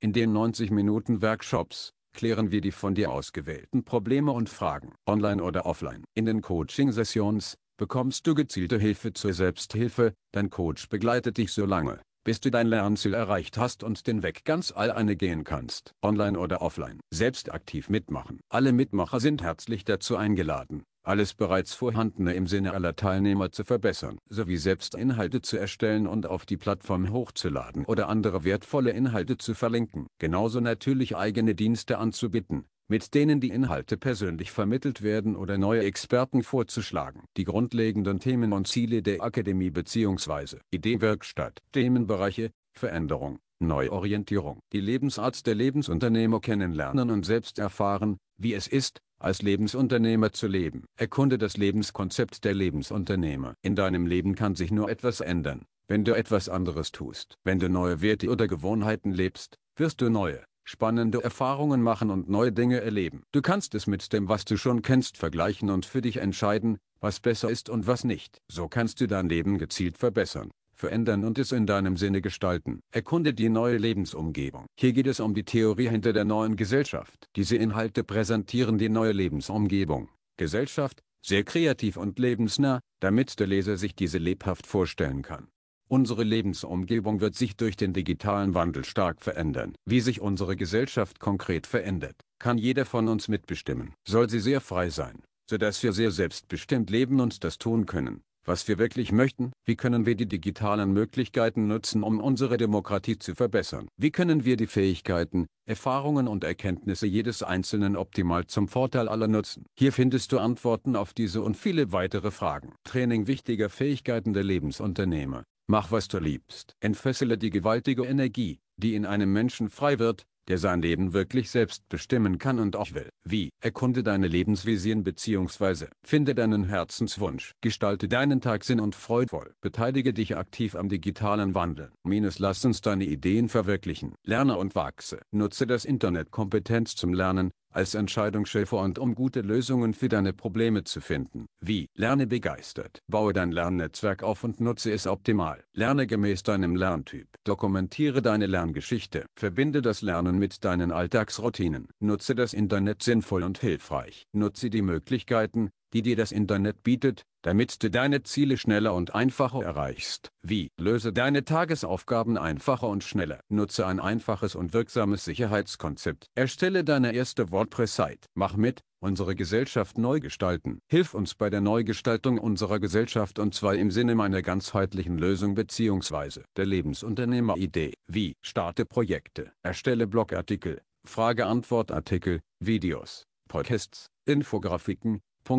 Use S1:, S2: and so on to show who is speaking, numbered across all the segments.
S1: In den 90-Minuten-Workshops klären wir die von dir ausgewählten Probleme und Fragen. Online oder offline. In den Coaching-Sessions bekommst du gezielte Hilfe zur Selbsthilfe. Dein Coach begleitet dich so lange, bis du dein Lernziel erreicht hast und den Weg ganz alleine gehen kannst. Online oder offline. Selbst aktiv mitmachen. Alle Mitmacher sind herzlich dazu eingeladen, alles bereits Vorhandene im Sinne aller Teilnehmer zu verbessern, sowie selbst Inhalte zu erstellen und auf die Plattform hochzuladen oder andere wertvolle Inhalte zu verlinken. Genauso natürlich eigene Dienste anzubieten, mit denen die Inhalte persönlich vermittelt werden oder neue Experten vorzuschlagen. Die grundlegenden Themen und Ziele der Akademie bzw. Ideenwerkstatt. Themenbereiche: Veränderung, Neuorientierung. Die Lebensart der Lebensunternehmer kennenlernen und selbst erfahren, wie es ist, als Lebensunternehmer zu leben. Erkunde das Lebenskonzept der Lebensunternehmer. In deinem Leben kann sich nur etwas ändern, wenn du etwas anderes tust. Wenn du neue Werte oder Gewohnheiten lebst, wirst du neue, spannende Erfahrungen machen und neue Dinge erleben. Du kannst es mit dem, was du schon kennst, vergleichen und für dich entscheiden, was besser ist und was nicht. So kannst du dein Leben gezielt verbessern, verändern und es in deinem Sinne gestalten. Erkunde die neue Lebensumgebung. Hier geht es um die Theorie hinter der neuen Gesellschaft. Diese Inhalte präsentieren die neue Lebensumgebung, Gesellschaft, sehr kreativ und lebensnah, damit der Leser sich diese lebhaft vorstellen kann. Unsere Lebensumgebung wird sich durch den digitalen Wandel stark verändern. Wie sich unsere Gesellschaft konkret verändert, kann jeder von uns mitbestimmen. Soll sie sehr frei sein, sodass wir sehr selbstbestimmt leben und das tun können, was wir wirklich möchten. Wie können wir die digitalen Möglichkeiten nutzen, um unsere Demokratie zu verbessern? Wie können wir die Fähigkeiten, Erfahrungen und Erkenntnisse jedes Einzelnen optimal zum Vorteil aller nutzen? Hier findest du Antworten auf diese und viele weitere Fragen. Training wichtiger Fähigkeiten der Lebensunternehmer. Mach, was du liebst. Entfessele die gewaltige Energie, die in einem Menschen frei wird, der sein Leben wirklich selbst bestimmen kann und auch will. Wie? Erkunde deine Lebensvision bzw. finde deinen Herzenswunsch. Gestalte deinen Tag sinn- und freudvoll. Beteilige dich aktiv am digitalen Wandel. Lass uns deine Ideen verwirklichen. Lerne und wachse. Nutze das Internet Kompetenz zum Lernen, als Entscheidungshilfe und um gute Lösungen für deine Probleme zu finden. Wie? Lerne begeistert. Baue dein Lernnetzwerk auf und nutze es optimal. Lerne gemäß deinem Lerntyp. Dokumentiere deine Lerngeschichte. Verbinde das Lernen mit deinen Alltagsroutinen. Nutze das Internet sinnvoll und hilfreich. Nutze die Möglichkeiten, die dir das Internet bietet, damit du deine Ziele schneller und einfacher erreichst. Wie? Löse deine Tagesaufgaben einfacher und schneller. Nutze ein einfaches und wirksames Sicherheitskonzept. Erstelle deine erste WordPress-Site. Mach mit, unsere Gesellschaft neu gestalten. Hilf uns bei der Neugestaltung unserer Gesellschaft und zwar im Sinne einer ganzheitlichen Lösung bzw. der Lebensunternehmer-Idee. Wie? Starte Projekte. Erstelle Blogartikel, Frage-Antwort-Artikel, Videos, Podcasts, Infografiken, ...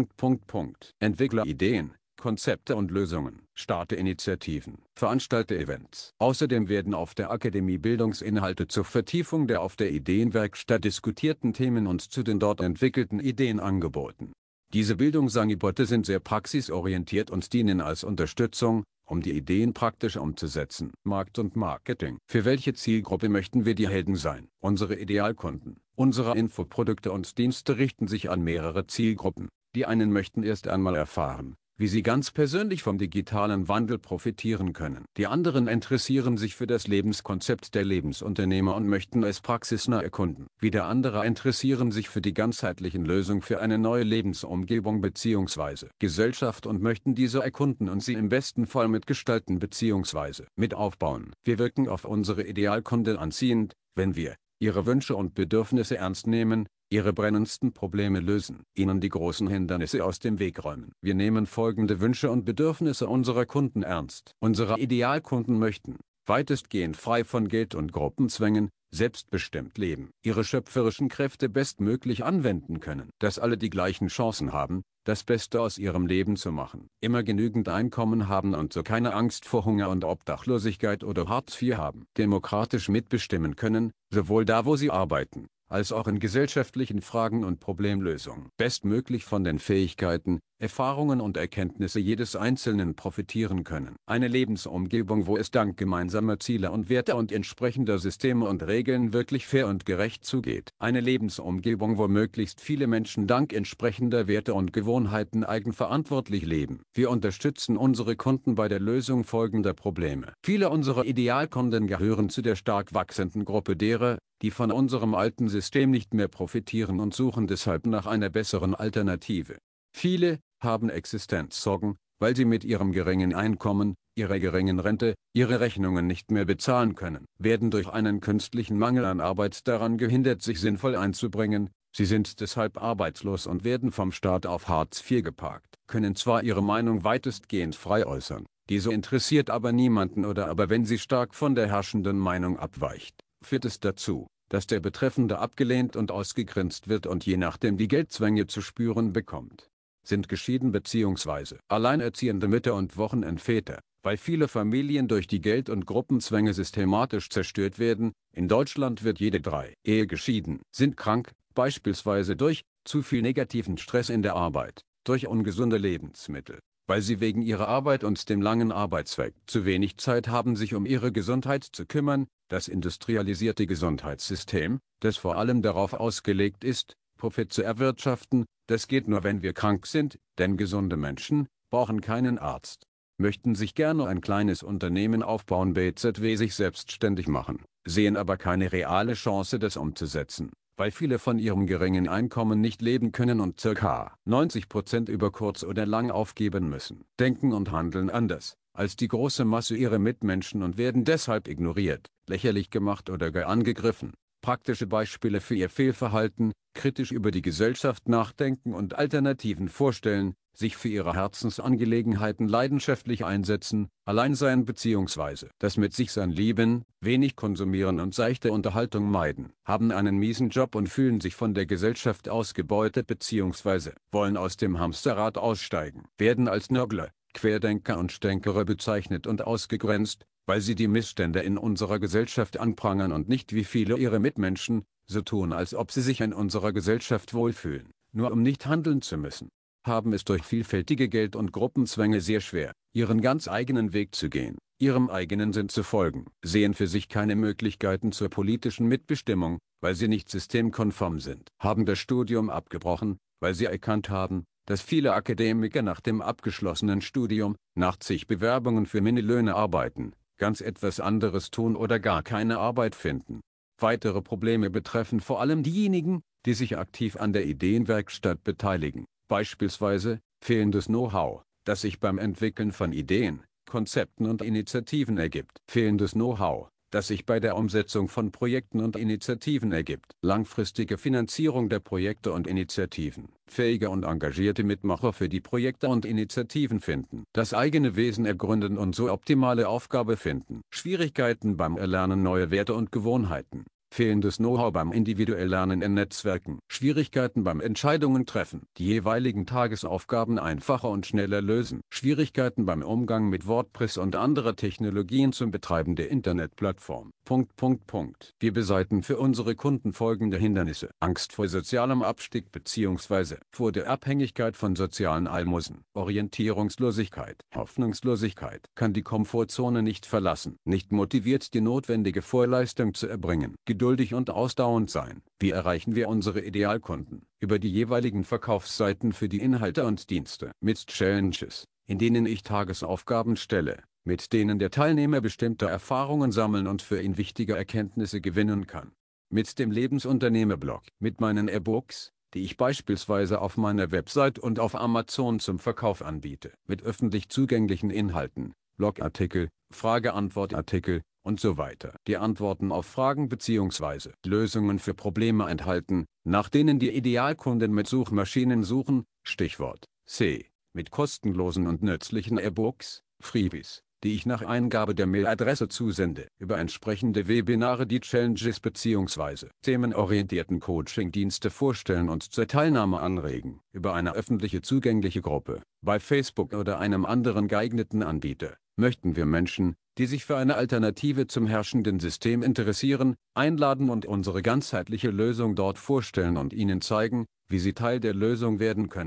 S1: Entwickle Ideen, Konzepte und Lösungen. Starte Initiativen. Veranstalte Events. Außerdem werden auf der Akademie Bildungsinhalte zur Vertiefung der auf der Ideenwerkstatt diskutierten Themen und zu den dort entwickelten Ideen angeboten. Diese Bildungsangebote sind sehr praxisorientiert und dienen als Unterstützung, um die Ideen praktisch umzusetzen. Markt und Marketing. Für welche Zielgruppe möchten wir die Helden sein? Unsere Idealkunden. Unsere Infoprodukte und Dienste richten sich an mehrere Zielgruppen. Die einen möchten erst einmal erfahren, wie sie ganz persönlich vom digitalen Wandel profitieren können. Die anderen interessieren sich für das Lebenskonzept der Lebensunternehmer und möchten es praxisnah erkunden. Wieder andere interessieren sich für die ganzheitlichen Lösungen für eine neue Lebensumgebung bzw. Gesellschaft und möchten diese erkunden und sie im besten Fall mitgestalten bzw. mit aufbauen. Wir wirken auf unsere Idealkunden anziehend, wenn wir ihre Wünsche und Bedürfnisse ernst nehmen, ihre brennendsten Probleme lösen, ihnen die großen Hindernisse aus dem Weg räumen. Wir nehmen folgende Wünsche und Bedürfnisse unserer Kunden ernst. Unsere Idealkunden möchten, weitestgehend frei von Geld und Gruppenzwängen, selbstbestimmt leben, ihre schöpferischen Kräfte bestmöglich anwenden können, dass alle die gleichen Chancen haben, das Beste aus ihrem Leben zu machen, immer genügend Einkommen haben und so keine Angst vor Hunger und Obdachlosigkeit oder Hartz IV haben, demokratisch mitbestimmen können, sowohl da, wo sie arbeiten, als auch in gesellschaftlichen Fragen und Problemlösungen, bestmöglich von den Fähigkeiten, Erfahrungen und Erkenntnisse jedes Einzelnen profitieren können. Eine Lebensumgebung, wo es dank gemeinsamer Ziele und Werte und entsprechender Systeme und Regeln wirklich fair und gerecht zugeht. Eine Lebensumgebung, wo möglichst viele Menschen dank entsprechender Werte und Gewohnheiten eigenverantwortlich leben. Wir unterstützen unsere Kunden bei der Lösung folgender Probleme. Viele unserer Idealkunden gehören zu der stark wachsenden Gruppe derer, die von unserem alten System nicht mehr profitieren und suchen deshalb nach einer besseren Alternative. Viele haben Existenzsorgen, weil sie mit ihrem geringen Einkommen, ihrer geringen Rente, ihre Rechnungen nicht mehr bezahlen können, werden durch einen künstlichen Mangel an Arbeit daran gehindert, sich sinnvoll einzubringen. Sie sind deshalb arbeitslos und werden vom Staat auf Hartz IV geparkt, können zwar ihre Meinung weitestgehend frei äußern, diese interessiert aber niemanden, oder aber wenn sie stark von der herrschenden Meinung abweicht, führt es dazu, dass der Betreffende abgelehnt und ausgegrenzt wird und je nachdem die Geldzwänge zu spüren bekommt. Sind geschieden bzw. alleinerziehende Mütter und Wochenendväter, weil viele Familien durch die Geld- und Gruppenzwänge systematisch zerstört werden. In Deutschland wird jede 3. Ehe geschieden, sind krank, beispielsweise durch zu viel negativen Stress in der Arbeit, durch ungesunde Lebensmittel, weil sie wegen ihrer Arbeit und dem langen Arbeitsweg zu wenig Zeit haben, sich um ihre Gesundheit zu kümmern. Das industrialisierte Gesundheitssystem, das vor allem darauf ausgelegt ist, Profit zu erwirtschaften, das geht nur, wenn wir krank sind, denn gesunde Menschen brauchen keinen Arzt. Möchten sich gerne ein kleines Unternehmen aufbauen bzw. sich selbstständig machen, sehen aber keine reale Chance, das umzusetzen, weil viele von ihrem geringen Einkommen nicht leben können und ca. 90% über kurz oder lang aufgeben müssen. Denken und handeln anders als die große Masse ihrer Mitmenschen und werden deshalb ignoriert, lächerlich gemacht oder gar angegriffen. Praktische Beispiele für ihr Fehlverhalten: kritisch über die Gesellschaft nachdenken und Alternativen vorstellen, sich für ihre Herzensangelegenheiten leidenschaftlich einsetzen, Alleinsein bzw. das mit sich sein lieben, wenig konsumieren und seichte Unterhaltung meiden, haben einen miesen Job und fühlen sich von der Gesellschaft ausgebeutet bzw. wollen aus dem Hamsterrad aussteigen, werden als Nörgler, Querdenker und Stänkere bezeichnet und ausgegrenzt, weil sie die Missstände in unserer Gesellschaft anprangern und nicht wie viele ihre Mitmenschen, so tun, als ob sie sich in unserer Gesellschaft wohlfühlen, nur um nicht handeln zu müssen, haben es durch vielfältige Geld- und Gruppenzwänge sehr schwer, ihren ganz eigenen Weg zu gehen, ihrem eigenen Sinn zu folgen, sehen für sich keine Möglichkeiten zur politischen Mitbestimmung, weil sie nicht systemkonform sind, haben das Studium abgebrochen, weil sie erkannt haben, dass viele Akademiker nach dem abgeschlossenen Studium, nach zig Bewerbungen für Minilöhne arbeiten, ganz etwas anderes tun oder gar keine Arbeit finden. Weitere Probleme betreffen vor allem diejenigen, die sich aktiv an der Ideenwerkstatt beteiligen, beispielsweise fehlendes Know-how, das sich beim Entwickeln von Ideen, Konzepten und Initiativen ergibt, fehlendes Know-how, das sich bei der Umsetzung von Projekten und Initiativen ergibt, langfristige Finanzierung der Projekte und Initiativen, fähige und engagierte Mitmacher für die Projekte und Initiativen finden, das eigene Wesen ergründen und so optimale Aufgabe finden, Schwierigkeiten beim Erlernen neuer Werte und Gewohnheiten, fehlendes Know-how beim individuell Lernen in Netzwerken, Schwierigkeiten beim Entscheidungen treffen, die jeweiligen Tagesaufgaben einfacher und schneller lösen, Schwierigkeiten beim Umgang mit WordPress und anderer Technologien zum Betreiben der Internetplattform. Wir beseitigen für unsere Kunden folgende Hindernisse: Angst vor sozialem Abstieg bzw. vor der Abhängigkeit von sozialen Almosen, Orientierungslosigkeit, Hoffnungslosigkeit, kann die Komfortzone nicht verlassen, nicht motiviert, die notwendige Vorleistung zu erbringen, geduldig und ausdauernd sein. Wie erreichen wir unsere Idealkunden? Über die jeweiligen Verkaufsseiten für die Inhalte und Dienste, mit Challenges, in denen ich Tagesaufgaben stelle, mit denen der Teilnehmer bestimmte Erfahrungen sammeln und für ihn wichtige Erkenntnisse gewinnen kann. Mit dem Lebensunternehmer-Blog, mit meinen E-Books, die ich beispielsweise auf meiner Website und auf Amazon zum Verkauf anbiete, mit öffentlich zugänglichen Inhalten, Blogartikel, Frage-Antwort-Artikel und so weiter, die Antworten auf Fragen bzw. Lösungen für Probleme enthalten, nach denen die Idealkunden mit Suchmaschinen suchen, Stichwort C, mit kostenlosen und nützlichen E-Books, Freebies, die ich nach Eingabe der Mailadresse zusende, über entsprechende Webinare die Challenges bzw. themenorientierten Coaching-Dienste vorstellen und zur Teilnahme anregen, über eine öffentliche zugängliche Gruppe, bei Facebook oder einem anderen geeigneten Anbieter, möchten wir Menschen, die sich für eine Alternative zum herrschenden System interessieren, einladen und unsere ganzheitliche Lösung dort vorstellen und ihnen zeigen, wie sie Teil der Lösung werden können.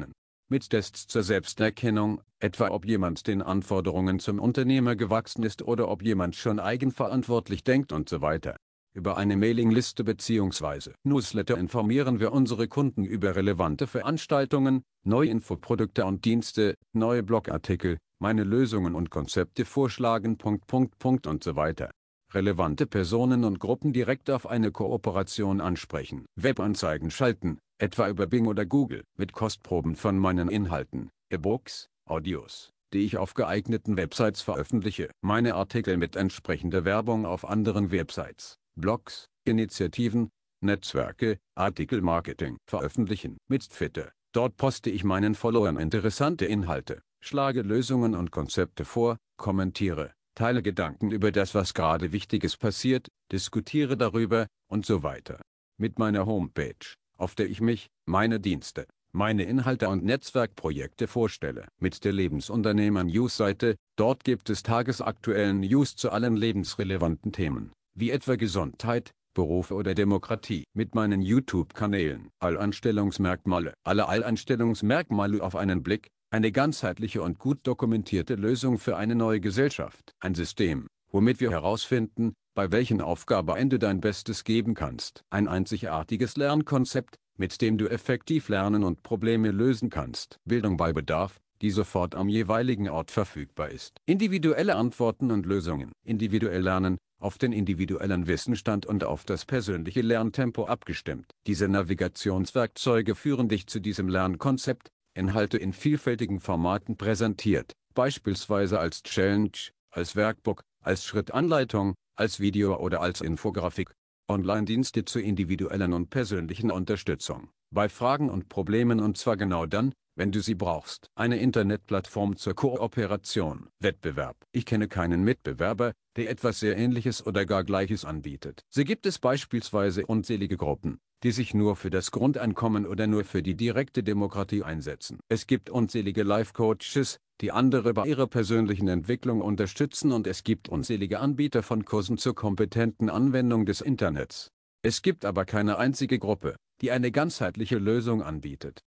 S1: mit Tests zur Selbsterkennung, etwa ob jemand den Anforderungen zum Unternehmer gewachsen ist oder ob jemand schon eigenverantwortlich denkt und so weiter. Über eine Mailingliste bzw. Newsletter informieren wir unsere Kunden über relevante Veranstaltungen, neue Infoprodukte und Dienste, neue Blogartikel, meine Lösungen und Konzepte vorschlagen. Und so weiter. Relevante Personen und Gruppen direkt auf eine Kooperation ansprechen. Webanzeigen schalten, etwa über Bing oder Google, mit Kostproben von meinen Inhalten, E-Books, Audios, die ich auf geeigneten Websites veröffentliche. Meine Artikel mit entsprechender Werbung auf anderen Websites, Blogs, Initiativen, Netzwerke, Artikelmarketing veröffentlichen. Mit Twitter. Dort poste ich meinen Followern interessante Inhalte, schlage Lösungen und Konzepte vor, kommentiere, teile Gedanken über das, was gerade Wichtiges passiert, diskutiere darüber und so weiter. Mit meiner Homepage, auf der ich mich, meine Dienste, meine Inhalte und Netzwerkprojekte vorstelle. Mit der Lebensunternehmer-News-Seite, dort gibt es tagesaktuellen News zu allen lebensrelevanten Themen, wie etwa Gesundheit, Berufe oder Demokratie. Mit meinen YouTube-Kanälen. Alleinstellungsmerkmale. Alle Alleinstellungsmerkmale auf einen Blick. Eine ganzheitliche und gut dokumentierte Lösung für eine neue Gesellschaft. Ein System, womit wir herausfinden, bei welchen Aufgaben du dein Bestes geben kannst. Ein einzigartiges Lernkonzept, mit dem du effektiv lernen und Probleme lösen kannst. Bildung bei Bedarf, die sofort am jeweiligen Ort verfügbar ist. Individuelle Antworten und Lösungen. Individuell lernen, auf den individuellen Wissensstand und auf das persönliche Lerntempo abgestimmt. Diese Navigationswerkzeuge führen dich zu diesem Lernkonzept, Inhalte in vielfältigen Formaten präsentiert, beispielsweise als Challenge, als Workbook, als Schrittanleitung, als Video oder als Infografik. Online-Dienste zur individuellen und persönlichen Unterstützung, bei Fragen und Problemen und zwar genau dann, wenn du sie brauchst. Eine Internetplattform zur Kooperation. Wettbewerb. Ich kenne keinen Mitbewerber, der etwas sehr Ähnliches oder gar Gleiches anbietet. So gibt es beispielsweise unzählige Gruppen, die sich nur für das Grundeinkommen oder nur für die direkte Demokratie einsetzen. Es gibt unzählige Life-Coaches, die andere bei ihrer persönlichen Entwicklung unterstützen und es gibt unzählige Anbieter von Kursen zur kompetenten Anwendung des Internets. Es gibt aber keine einzige Gruppe, die eine ganzheitliche Lösung anbietet.